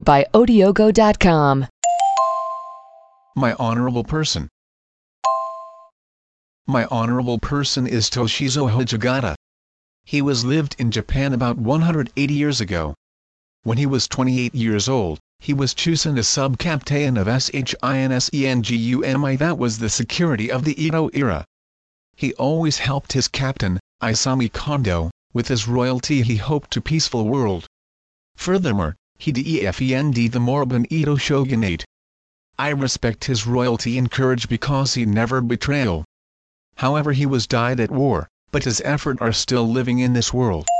by Odiogo.com. My honorable person. My honorable person is Toshizo Hojigata. He lived in Japan about 180 years ago. When he was 28 years old, he was chosen as sub-captain of SHINSENGUMI, that was the security of the Edo era. He always helped his captain, Isami Kondo, with his royalty he hoped to peaceful world. Furthermore, he defended the Moribund Edo shogunate. I respect his royalty and courage because he never betrayal. However, he was died at war, but his effort are still living in this world.